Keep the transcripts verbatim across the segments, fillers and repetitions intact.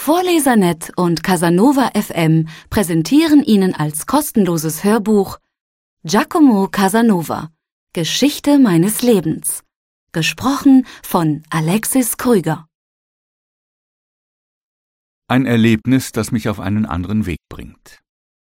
Vorlesernet und Casanova F M präsentieren Ihnen als kostenloses Hörbuch Giacomo Casanova – Geschichte meines Lebens. Gesprochen von Alexis Krüger. Ein Erlebnis, das mich auf einen anderen Weg bringt.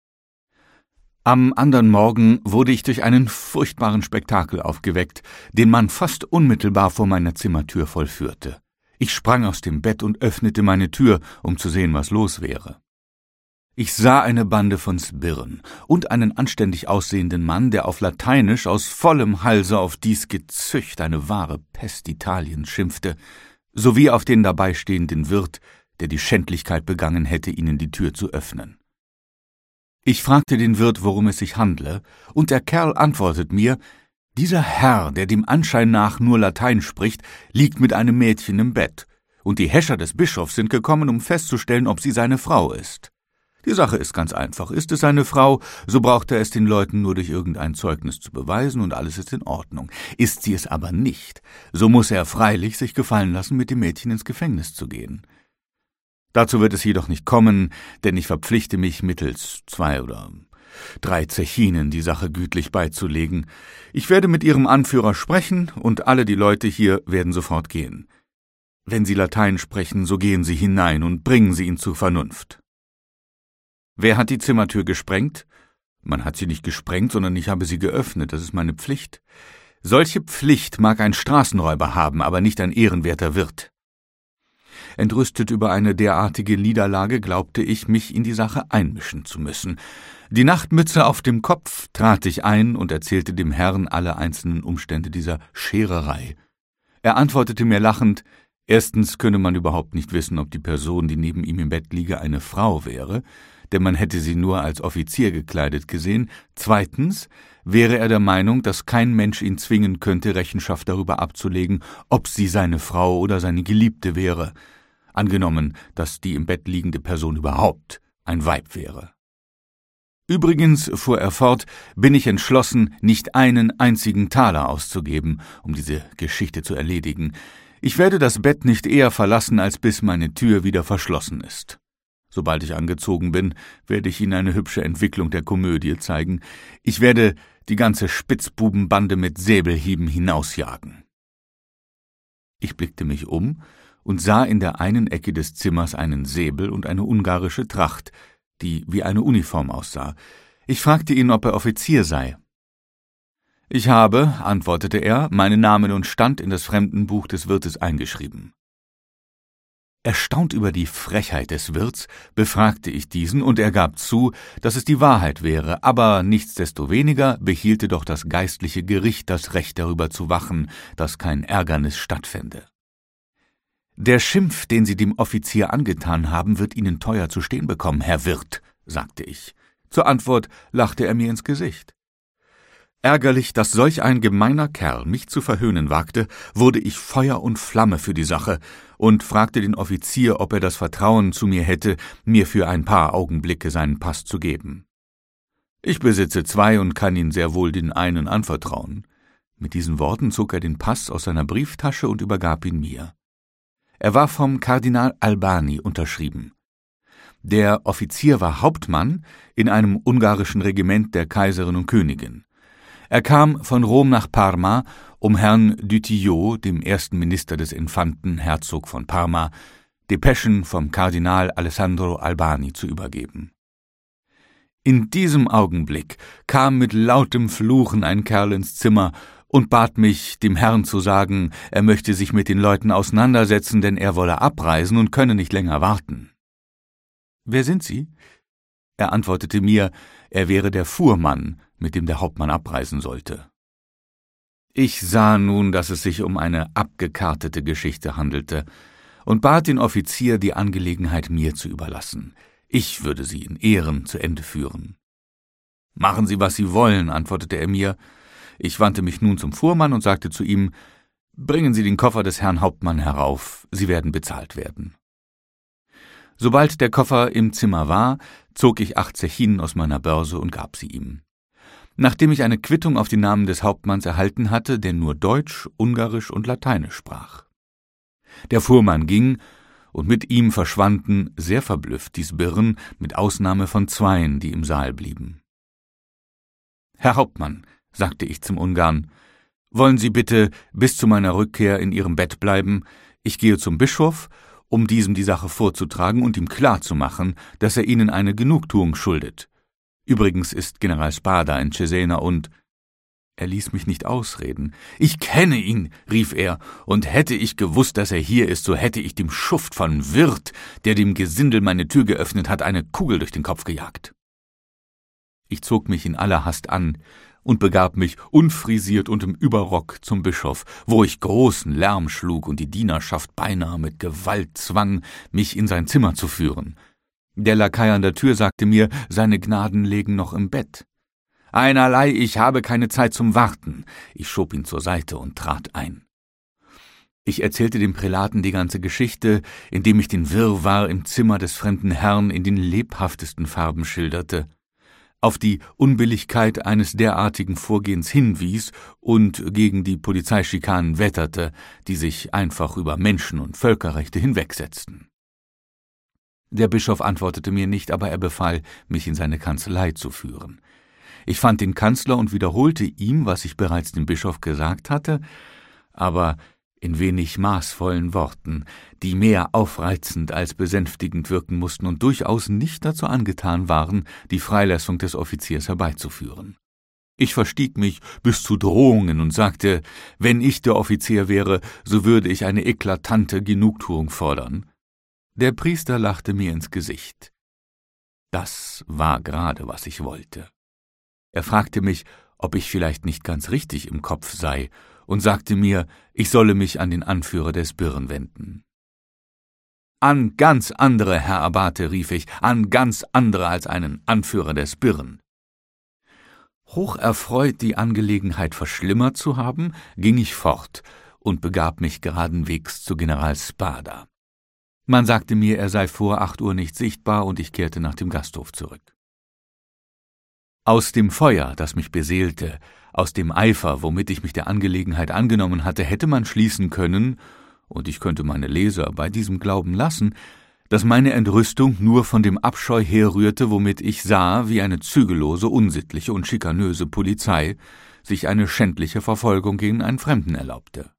Am anderen Morgen wurde ich durch einen furchtbaren Spektakel aufgeweckt, den man fast unmittelbar vor meiner Zimmertür vollführte. Ich sprang aus dem Bett und öffnete meine Tür, um zu sehen, was los wäre. Ich sah eine Bande von Sbirren und einen anständig aussehenden Mann, der auf Lateinisch aus vollem Halse auf dies Gezücht, eine wahre Pest Italiens, schimpfte, sowie auf den dabeistehenden Wirt, der die Schändlichkeit begangen hätte, ihnen die Tür zu öffnen. Ich fragte den Wirt, worum es sich handle, und der Kerl antwortet mir: Dieser Herr, der dem Anschein nach nur Latein spricht, liegt mit einem Mädchen im Bett, und die Häscher des Bischofs sind gekommen, um festzustellen, ob sie seine Frau ist. Die Sache ist ganz einfach. Ist es seine Frau, so braucht er es den Leuten nur durch irgendein Zeugnis zu beweisen, und alles ist in Ordnung. Ist sie es aber nicht, so muss er freilich sich gefallen lassen, mit dem Mädchen ins Gefängnis zu gehen. Dazu wird es jedoch nicht kommen, denn ich verpflichte mich, mittels zwei oder drei Zechinen die Sache gütlich beizulegen. Ich werde mit ihrem Anführer sprechen, und alle die Leute hier werden sofort gehen. Wenn sie Latein sprechen, so gehen sie hinein und bringen sie ihn zur Vernunft. Wer hat die Zimmertür gesprengt? Man hat sie nicht gesprengt, sondern ich habe sie geöffnet, das ist meine Pflicht. Solche Pflicht mag ein Straßenräuber haben, aber nicht ein ehrenwerter Wirt. Entrüstet über eine derartige Niederlage glaubte ich, mich in die Sache einmischen zu müssen. Die Nachtmütze auf dem Kopf trat ich ein und erzählte dem Herrn alle einzelnen Umstände dieser Schererei. Er antwortete mir lachend: Erstens könne man überhaupt nicht wissen, ob die Person, die neben ihm im Bett liege, eine Frau wäre, denn man hätte sie nur als Offizier gekleidet gesehen. Zweitens wäre er der Meinung, dass kein Mensch ihn zwingen könnte, Rechenschaft darüber abzulegen, ob sie seine Frau oder seine Geliebte wäre, angenommen, dass die im Bett liegende Person überhaupt ein Weib wäre. Übrigens, fuhr er fort, bin ich entschlossen, nicht einen einzigen Taler auszugeben, um diese Geschichte zu erledigen. Ich werde das Bett nicht eher verlassen, als bis meine Tür wieder verschlossen ist. Sobald ich angezogen bin, werde ich Ihnen eine hübsche Entwicklung der Komödie zeigen. Ich werde die ganze Spitzbubenbande mit Säbelhieben hinausjagen. Ich blickte mich um und sah in der einen Ecke des Zimmers einen Säbel und eine ungarische Tracht, die wie eine Uniform aussah. Ich fragte ihn, ob er Offizier sei. »Ich habe«, antwortete er, »meinen Namen und Stand in das Fremdenbuch des Wirtes eingeschrieben.« Erstaunt über die Frechheit des Wirts befragte ich diesen, und er gab zu, dass es die Wahrheit wäre, aber nichtsdestoweniger behielte doch das geistliche Gericht das Recht darüber zu wachen, dass kein Ärgernis stattfände. »Der Schimpf, den Sie dem Offizier angetan haben, wird Ihnen teuer zu stehen bekommen, Herr Wirt«, sagte ich. Zur Antwort lachte er mir ins Gesicht. Ärgerlich, dass solch ein gemeiner Kerl mich zu verhöhnen wagte, wurde ich Feuer und Flamme für die Sache und fragte den Offizier, ob er das Vertrauen zu mir hätte, mir für ein paar Augenblicke seinen Pass zu geben. »Ich besitze zwei und kann Ihnen sehr wohl den einen anvertrauen.« Mit diesen Worten zog er den Pass aus seiner Brieftasche und übergab ihn mir. Er war vom Kardinal Albani unterschrieben. Der Offizier war Hauptmann in einem ungarischen Regiment der Kaiserin und Königin. Er kam von Rom nach Parma, um Herrn Dutillot, dem ersten Minister des Infanten, Herzog von Parma, Depeschen vom Kardinal Alessandro Albani zu übergeben. In diesem Augenblick kam mit lautem Fluchen ein Kerl ins Zimmer und bat mich, dem Herrn zu sagen, er möchte sich mit den Leuten auseinandersetzen, denn er wolle abreisen und könne nicht länger warten. »Wer sind Sie?« Er antwortete mir, er wäre der Fuhrmann, mit dem der Hauptmann abreisen sollte. Ich sah nun, dass es sich um eine abgekartete Geschichte handelte, und bat den Offizier, die Angelegenheit mir zu überlassen. Ich würde sie in Ehren zu Ende führen. »Machen Sie, was Sie wollen«, antwortete er mir. Ich wandte mich nun zum Fuhrmann und sagte zu ihm, »Bringen Sie den Koffer des Herrn Hauptmann herauf, Sie werden bezahlt werden.« Sobald der Koffer im Zimmer war, zog ich acht Zechinen aus meiner Börse und gab sie ihm. Nachdem ich eine Quittung auf den Namen des Hauptmanns erhalten hatte, der nur Deutsch, Ungarisch und Lateinisch sprach. Der Fuhrmann ging, und mit ihm verschwanden, sehr verblüfft, die Sbirren, mit Ausnahme von zweien, die im Saal blieben. »Herr Hauptmann«, sagte ich zum Ungarn, »wollen Sie bitte bis zu meiner Rückkehr in Ihrem Bett bleiben? Ich gehe zum Bischof, um diesem die Sache vorzutragen und ihm klarzumachen, dass er Ihnen eine Genugtuung schuldet. Übrigens ist General Spada in Cesena und...« Er ließ mich nicht ausreden. »Ich kenne ihn«, rief er, »und hätte ich gewusst, dass er hier ist, so hätte ich dem Schuft von Wirth, der dem Gesindel meine Tür geöffnet hat, eine Kugel durch den Kopf gejagt.« Ich zog mich in aller Hast an und begab mich unfrisiert und im Überrock zum Bischof, wo ich großen Lärm schlug und die Dienerschaft beinahe mit Gewalt zwang, mich in sein Zimmer zu führen. Der Lakai an der Tür sagte mir, seine Gnaden lägen noch im Bett. »Einerlei, ich habe keine Zeit zum Warten.« Ich schob ihn zur Seite und trat ein. Ich erzählte dem Prälaten die ganze Geschichte, indem ich den Wirrwarr im Zimmer des fremden Herrn in den lebhaftesten Farben schilderte, auf die Unbilligkeit eines derartigen Vorgehens hinwies und gegen die Polizeischikanen wetterte, die sich einfach über Menschen- und Völkerrechte hinwegsetzten. Der Bischof antwortete mir nicht, aber er befahl, mich in seine Kanzlei zu führen. Ich fand den Kanzler und wiederholte ihm, was ich bereits dem Bischof gesagt hatte, aber in wenig maßvollen Worten, die mehr aufreizend als besänftigend wirken mussten und durchaus nicht dazu angetan waren, die Freilassung des Offiziers herbeizuführen. Ich verstieg mich bis zu Drohungen und sagte, wenn ich der Offizier wäre, so würde ich eine eklatante Genugtuung fordern. Der Priester lachte mir ins Gesicht. Das war gerade, was ich wollte. Er fragte mich, ob ich vielleicht nicht ganz richtig im Kopf sei, und sagte mir, ich solle mich an den Anführer der Sbirren wenden. »An ganz andere, Herr Abbate«, rief ich, »an ganz andere als einen Anführer der Sbirren.« Hocherfreut, die Angelegenheit verschlimmert zu haben, ging ich fort und begab mich geradenwegs zu General Spada. Man sagte mir, er sei vor acht Uhr nicht sichtbar, und ich kehrte nach dem Gasthof zurück. Aus dem Feuer, das mich beseelte, aus dem Eifer, womit ich mich der Angelegenheit angenommen hatte, hätte man schließen können, und ich könnte meine Leser bei diesem glauben lassen, dass meine Entrüstung nur von dem Abscheu herrührte, womit ich sah, wie eine zügellose, unsittliche und schikanöse Polizei sich eine schändliche Verfolgung gegen einen Fremden erlaubte.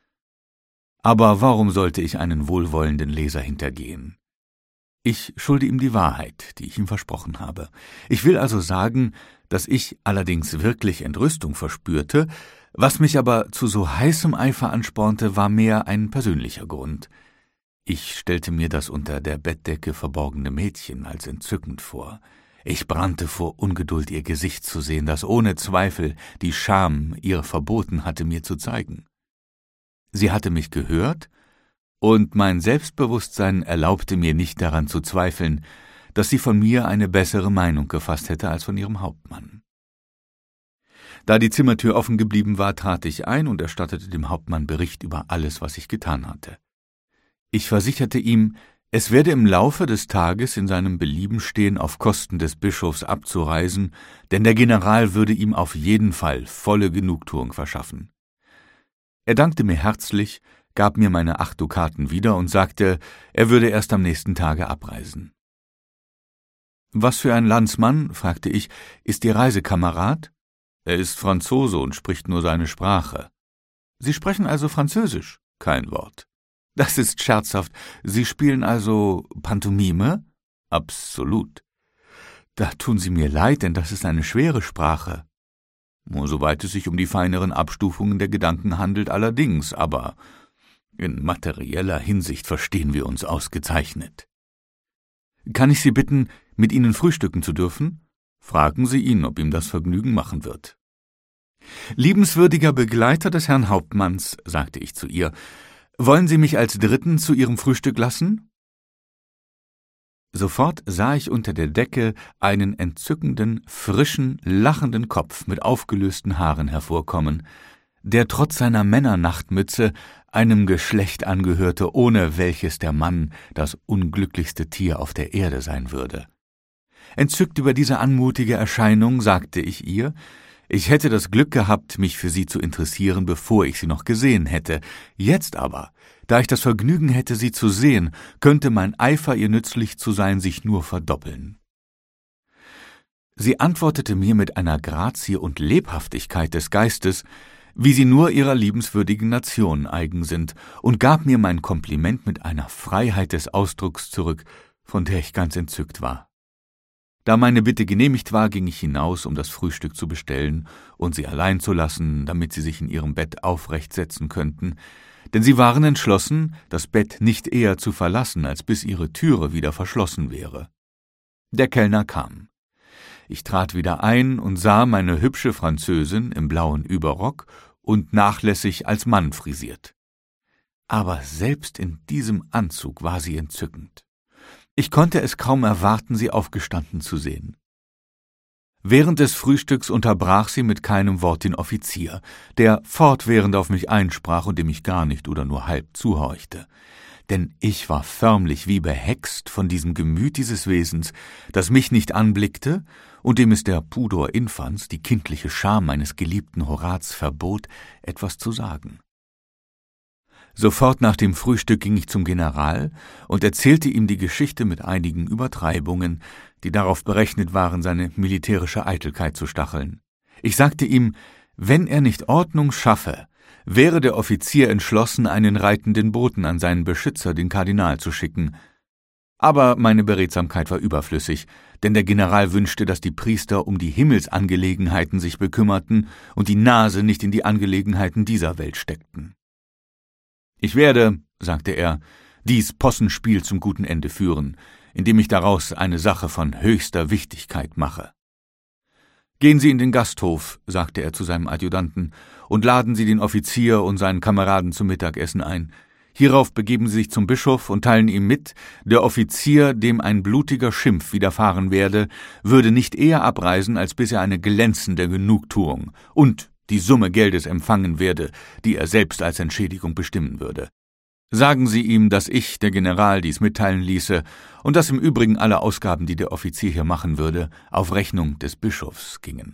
Aber warum sollte ich einen wohlwollenden Leser hintergehen? Ich schulde ihm die Wahrheit, die ich ihm versprochen habe. Ich will also sagen, dass ich allerdings wirklich Entrüstung verspürte, was mich aber zu so heißem Eifer anspornte, war mehr ein persönlicher Grund. Ich stellte mir das unter der Bettdecke verborgene Mädchen als entzückend vor. Ich brannte vor Ungeduld, ihr Gesicht zu sehen, das ohne Zweifel die Scham ihr verboten hatte, mir zu zeigen. Sie hatte mich gehört, und mein Selbstbewusstsein erlaubte mir nicht daran zu zweifeln, dass sie von mir eine bessere Meinung gefasst hätte als von ihrem Hauptmann. Da die Zimmertür offen geblieben war, trat ich ein und erstattete dem Hauptmann Bericht über alles, was ich getan hatte. Ich versicherte ihm, es werde im Laufe des Tages in seinem Belieben stehen, auf Kosten des Bischofs abzureisen, denn der General würde ihm auf jeden Fall volle Genugtuung verschaffen. Er dankte mir herzlich, gab mir meine acht Dukaten wieder und sagte, er würde erst am nächsten Tage abreisen. »Was für ein Landsmann«, fragte ich, »ist Ihr Reisekamerad?« »Er ist Franzose und spricht nur seine Sprache.« »Sie sprechen also Französisch?« »Kein Wort.« »Das ist scherzhaft. Sie spielen also Pantomime?« »Absolut.« »Da tun Sie mir leid, denn das ist eine schwere Sprache.« »Soweit es sich um die feineren Abstufungen der Gedanken handelt, allerdings, aber in materieller Hinsicht verstehen wir uns ausgezeichnet.« »Kann ich Sie bitten, mit Ihnen frühstücken zu dürfen?« »Fragen Sie ihn, ob ihm das Vergnügen machen wird.« »Liebenswürdiger Begleiter des Herrn Hauptmanns«, sagte ich zu ihr, »wollen Sie mich als Dritten zu Ihrem Frühstück lassen?« Sofort sah ich unter der Decke einen entzückenden, frischen, lachenden Kopf mit aufgelösten Haaren hervorkommen, der trotz seiner Männernachtmütze einem Geschlecht angehörte, ohne welches der Mann das unglücklichste Tier auf der Erde sein würde. Entzückt über diese anmutige Erscheinung sagte ich ihr, Ich hätte das Glück gehabt, mich für sie zu interessieren, bevor ich sie noch gesehen hätte. Jetzt aber, da ich das Vergnügen hätte, sie zu sehen, könnte mein Eifer, ihr nützlich zu sein, sich nur verdoppeln. Sie antwortete mir mit einer Grazie und Lebhaftigkeit des Geistes, wie sie nur ihrer liebenswürdigen Nation eigen sind, und gab mir mein Kompliment mit einer Freiheit des Ausdrucks zurück, von der ich ganz entzückt war. Da meine Bitte genehmigt war, ging ich hinaus, um das Frühstück zu bestellen und sie allein zu lassen, damit sie sich in ihrem Bett aufrecht setzen könnten, denn sie waren entschlossen, das Bett nicht eher zu verlassen, als bis ihre Türe wieder verschlossen wäre. Der Kellner kam. Ich trat wieder ein und sah meine hübsche Französin im blauen Überrock und nachlässig als Mann frisiert. Aber selbst in diesem Anzug war sie entzückend. Ich konnte es kaum erwarten, sie aufgestanden zu sehen. Während des Frühstücks unterbrach sie mit keinem Wort den Offizier, der fortwährend auf mich einsprach und dem ich gar nicht oder nur halb zuhorchte. Denn ich war förmlich wie behext von diesem Gemüt dieses Wesens, das mich nicht anblickte und dem es der Pudor infans, die kindliche Scham meines geliebten Horaz, verbot, etwas zu sagen. Sofort nach dem Frühstück ging ich zum General und erzählte ihm die Geschichte mit einigen Übertreibungen, die darauf berechnet waren, seine militärische Eitelkeit zu stacheln. Ich sagte ihm, wenn er nicht Ordnung schaffe, wäre der Offizier entschlossen, einen reitenden Boten an seinen Beschützer, den Kardinal, zu schicken. Aber meine Beredsamkeit war überflüssig, denn der General wünschte, dass die Priester um die Himmelsangelegenheiten sich bekümmerten und die Nase nicht in die Angelegenheiten dieser Welt steckten. »Ich werde«, sagte er, »dies Possenspiel zum guten Ende führen, indem ich daraus eine Sache von höchster Wichtigkeit mache.« »Gehen Sie in den Gasthof«, sagte er zu seinem Adjutanten, »und laden Sie den Offizier und seinen Kameraden zum Mittagessen ein. Hierauf begeben Sie sich zum Bischof und teilen ihm mit, der Offizier, dem ein blutiger Schimpf widerfahren werde, würde nicht eher abreisen, als bis er eine glänzende Genugtuung und die Summe Geldes empfangen werde, die er selbst als Entschädigung bestimmen würde. Sagen Sie ihm, dass ich, der General, dies mitteilen ließe und dass im Übrigen alle Ausgaben, die der Offizier hier machen würde, auf Rechnung des Bischofs gingen.«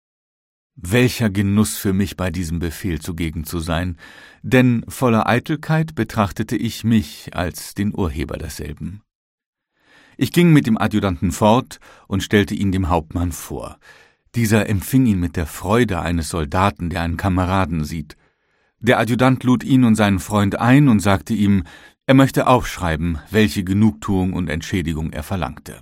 Welcher Genuss für mich, bei diesem Befehl zugegen zu sein, denn voller Eitelkeit betrachtete ich mich als den Urheber desselben. Ich ging mit dem Adjutanten fort und stellte ihn dem Hauptmann vor. Dieser empfing ihn mit der Freude eines Soldaten, der einen Kameraden sieht. Der Adjutant lud ihn und seinen Freund ein und sagte ihm, er möchte aufschreiben, welche Genugtuung und Entschädigung er verlangte.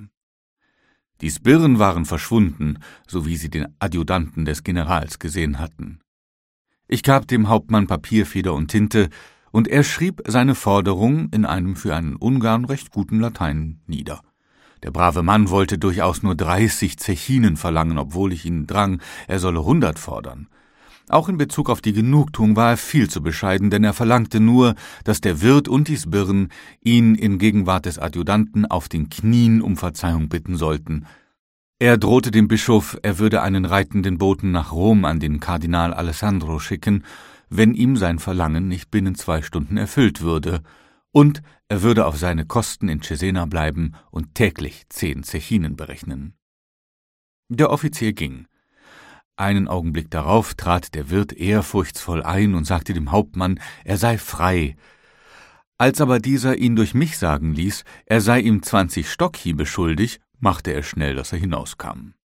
Die Sbirren waren verschwunden, so wie sie den Adjutanten des Generals gesehen hatten. Ich gab dem Hauptmann Papierfeder und Tinte, und er schrieb seine Forderung in einem für einen Ungarn recht guten Latein nieder. Der brave Mann wollte durchaus nur dreißig Zechinen verlangen, obwohl ich ihn drang, er solle hundert fordern. Auch in Bezug auf die Genugtuung war er viel zu bescheiden, denn er verlangte nur, dass der Wirt und die Sbirren ihn in Gegenwart des Adjutanten auf den Knien um Verzeihung bitten sollten. Er drohte dem Bischof, er würde einen reitenden Boten nach Rom an den Kardinal Alessandro schicken, wenn ihm sein Verlangen nicht binnen zwei Stunden erfüllt würde, und er würde auf seine Kosten in Cesena bleiben und täglich zehn Zechinen berechnen. Der Offizier ging. Einen Augenblick darauf trat der Wirt ehrfurchtsvoll ein und sagte dem Hauptmann, er sei frei. Als aber dieser ihn durch mich sagen ließ, er sei ihm zwanzig Stockhiebe schuldig, machte er schnell, dass er hinauskam.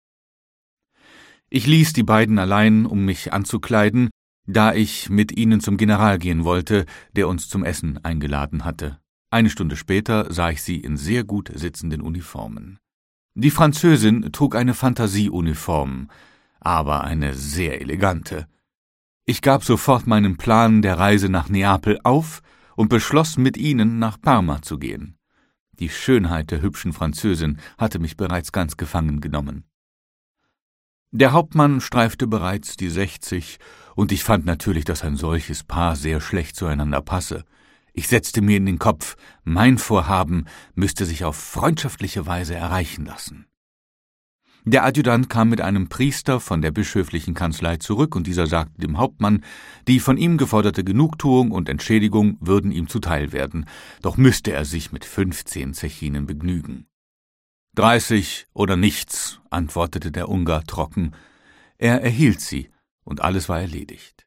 Ich ließ die beiden allein, um mich anzukleiden, da ich mit ihnen zum General gehen wollte, der uns zum Essen eingeladen hatte. Eine Stunde später sah ich sie in sehr gut sitzenden Uniformen. Die Französin trug eine Fantasieuniform, aber eine sehr elegante. Ich gab sofort meinen Plan der Reise nach Neapel auf und beschloss, mit ihnen nach Parma zu gehen. Die Schönheit der hübschen Französin hatte mich bereits ganz gefangen genommen. Der Hauptmann streifte bereits die sechzig, und ich fand natürlich, dass ein solches Paar sehr schlecht zueinander passe. Ich setzte mir in den Kopf, mein Vorhaben müsste sich auf freundschaftliche Weise erreichen lassen. Der Adjutant kam mit einem Priester von der bischöflichen Kanzlei zurück, und dieser sagte dem Hauptmann, die von ihm geforderte Genugtuung und Entschädigung würden ihm zuteil werden, doch müsste er sich mit fünfzehn Zechinen begnügen. »Dreißig oder nichts«, antwortete der Ungar trocken. Er erhielt sie, und alles war erledigt.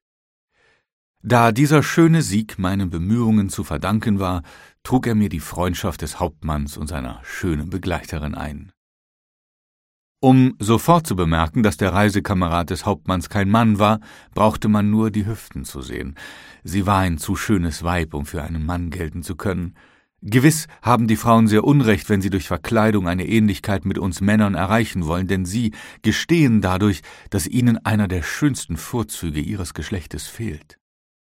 Da dieser schöne Sieg meinen Bemühungen zu verdanken war, trug er mir die Freundschaft des Hauptmanns und seiner schönen Begleiterin ein. Um sofort zu bemerken, dass der Reisekamerad des Hauptmanns kein Mann war, brauchte man nur die Hüften zu sehen. Sie war ein zu schönes Weib, um für einen Mann gelten zu können. Gewiss haben die Frauen sehr Unrecht, wenn sie durch Verkleidung eine Ähnlichkeit mit uns Männern erreichen wollen, denn sie gestehen dadurch, dass ihnen einer der schönsten Vorzüge ihres Geschlechtes fehlt.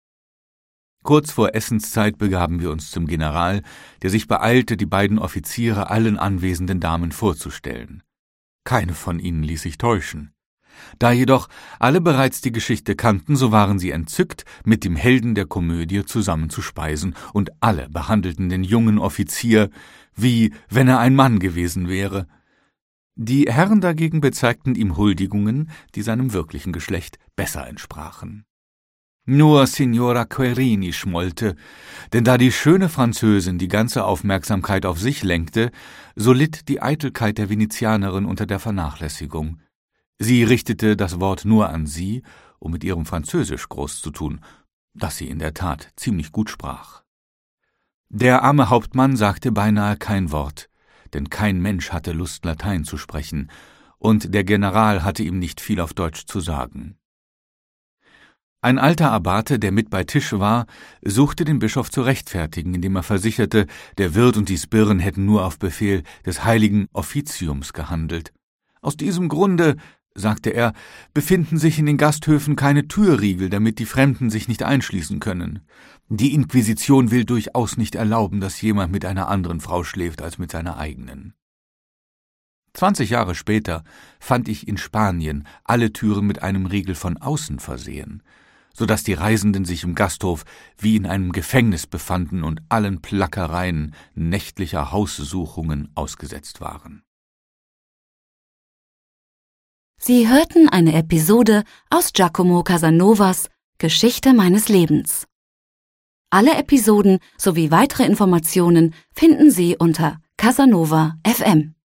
Kurz vor Essenszeit begaben wir uns zum General, der sich beeilte, die beiden Offiziere allen anwesenden Damen vorzustellen. Keine von ihnen ließ sich täuschen. Da jedoch alle bereits die Geschichte kannten, so waren sie entzückt, mit dem Helden der Komödie zusammen zu speisen, und alle behandelten den jungen Offizier, wie wenn er ein Mann gewesen wäre. Die Herren dagegen bezeigten ihm Huldigungen, die seinem wirklichen Geschlecht besser entsprachen. Nur Signora Querini schmollte, denn da die schöne Französin die ganze Aufmerksamkeit auf sich lenkte, so litt die Eitelkeit der Venezianerin unter der Vernachlässigung. Sie richtete das Wort nur an sie, um mit ihrem Französisch groß zu tun, das sie in der Tat ziemlich gut sprach. Der arme Hauptmann sagte beinahe kein Wort, denn kein Mensch hatte Lust, Latein zu sprechen, und der General hatte ihm nicht viel auf Deutsch zu sagen. Ein alter Abbate, der mit bei Tisch war, suchte den Bischof zu rechtfertigen, indem er versicherte, der Wirt und die Sbirren hätten nur auf Befehl des heiligen Offiziums gehandelt. Aus diesem Grunde, sagte er, befinden sich in den Gasthöfen keine Türriegel, damit die Fremden sich nicht einschließen können. Die Inquisition will durchaus nicht erlauben, dass jemand mit einer anderen Frau schläft als mit seiner eigenen. Zwanzig Jahre später fand ich in Spanien alle Türen mit einem Riegel von außen versehen, so dass die Reisenden sich im Gasthof wie in einem Gefängnis befanden und allen Plackereien nächtlicher Haussuchungen ausgesetzt waren. Sie hörten eine Episode aus Giacomo Casanovas Geschichte meines Lebens. Alle Episoden sowie weitere Informationen finden Sie unter Casanova Punkt F M.